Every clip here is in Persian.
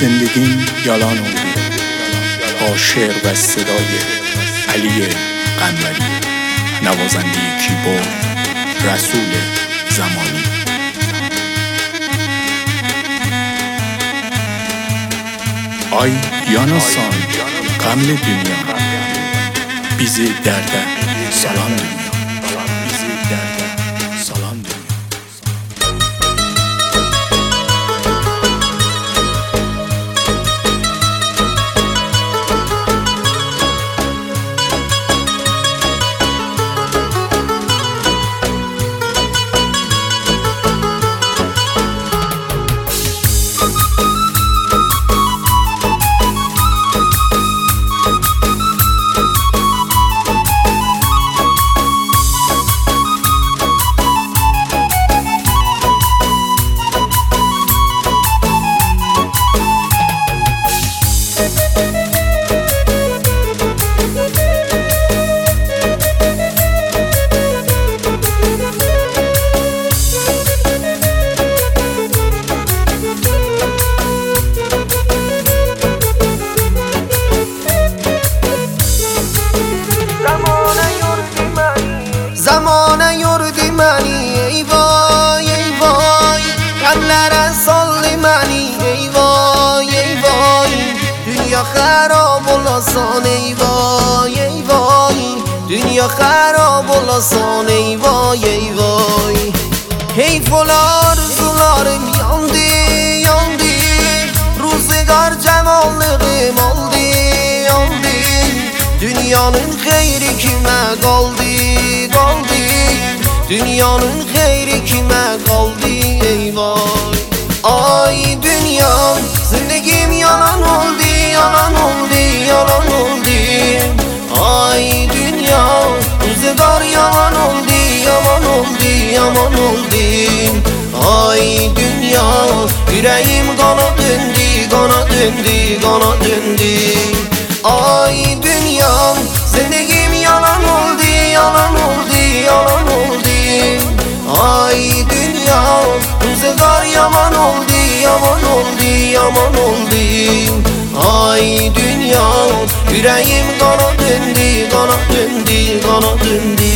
زندگیم یالان oldu با شعر و صدای علی قنبری، نوازنده کیبورد رسول زمانی. Ay yanasan gamle dünya, bizi derde salan dünya, bizi derde salan dünya. زمانه یوردی منی ای وای ای وای، غملر سال منی ای وای ای وای، دنیا خراب و لاسان ای وای ای وای، دنیا خراب و لاسان ای وای ای وای. حیف و آرزوlarım yandı yandı، روزگار cemalliğim oldu oldu، dünyanın xeyri kime kaldı kaldı، dünyanın xeyri kime kaldı ey vay. Ay dünya zindagim yalan oldu yalan oldu yalan oldu، ay dünya روزگار yalan oldu yalan oldu yaman oldu، ay dünya yüreğim kana döndü kana döndü kana döndü. Ay dünya zindagim yalan oldu yalan oldu yalan oldu، ay dünya روزگار yaman oldu yaman oldu yaman oldu، ay dünya yüreğim kana döndü kana döndü kana döndü.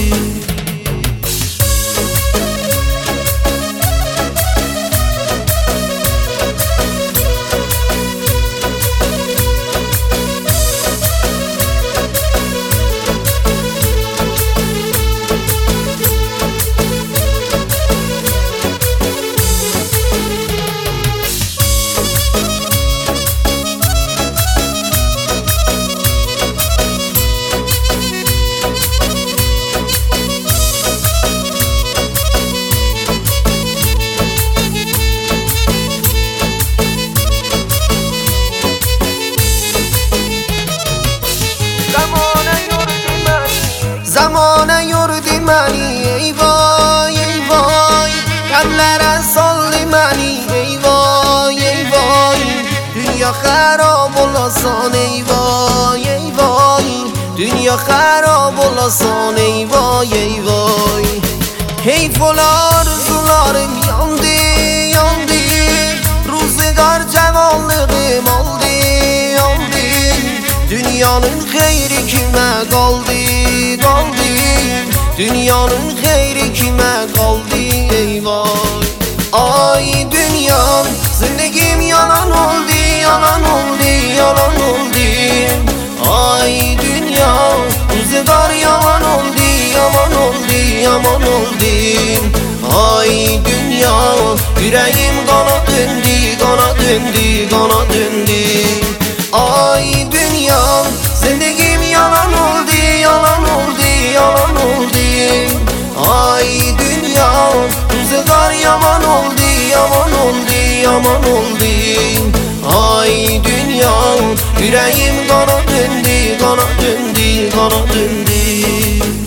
زمانه یوردی منی ای وای ای وای، غملر سال منی ای وای ای وای، دنیا خراب و لاسان ای وای ای وای، دنیا خراب و لاسان ای وای ای وای. حیف و آرزوlarım yandı yandı، روزگار cemalliğim oldu oldu، dünyanın xeyri kime kaldı kaldı، dünyanın xeyri kime kaldı ey vay. Ay dünya zindagim yalan oldu yalan oldu yalan oldu، ay dünya روزگار yaman oldu yaman oldu yaman oldu، ay dünya yüreğim kana döndü kana döndü kana döndü. Ay dünya zindagim yalan oldu yalan oldu yalan oldu، ay dünya روزگار yaman oldu yaman oldu yaman oldu، ay dünya yüreğim kana döndü kana döndü kana döndü.